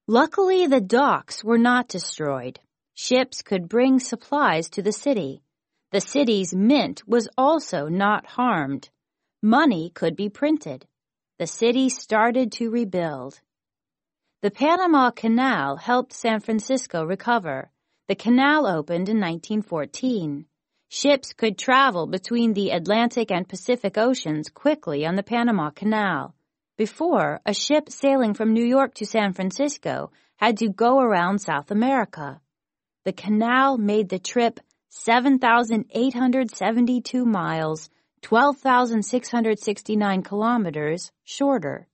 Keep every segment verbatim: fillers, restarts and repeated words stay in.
Luckily, the docks were not destroyed. Ships could bring supplies to the city. The city's mint was also not harmed. Money could be printed. The city started to rebuild. The Panama Canal helped San Francisco recover. The canal opened in nineteen fourteen. Ships could travel between the Atlantic and Pacific Oceans quickly on the Panama Canal. Before, a ship sailing from New York to San Francisco had to go around South America. The canal made the trip seven thousand eight hundred seventy-two miles, twelve thousand six hundred sixty-nine kilometers shorter.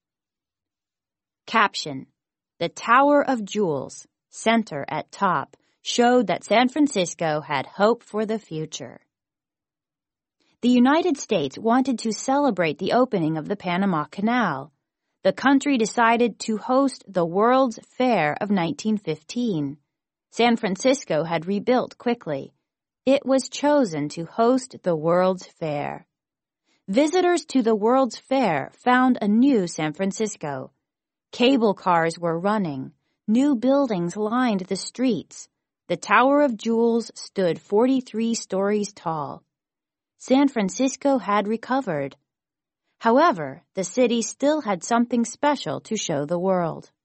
Caption: The Tower of Jewels, center at top, showed that San Francisco had hope for the future. The United States wanted to celebrate the opening of the Panama Canal. The country decided to host the World's Fair of nineteen fifteen. San Francisco had rebuilt quickly. It was chosen to host the World's Fair. Visitors to the World's Fair found a new San Francisco. Cable cars were running. New buildings lined the streets. The Tower of Jewels stood forty-three stories tall. San Francisco had recovered. However, the city still had something special to show the world.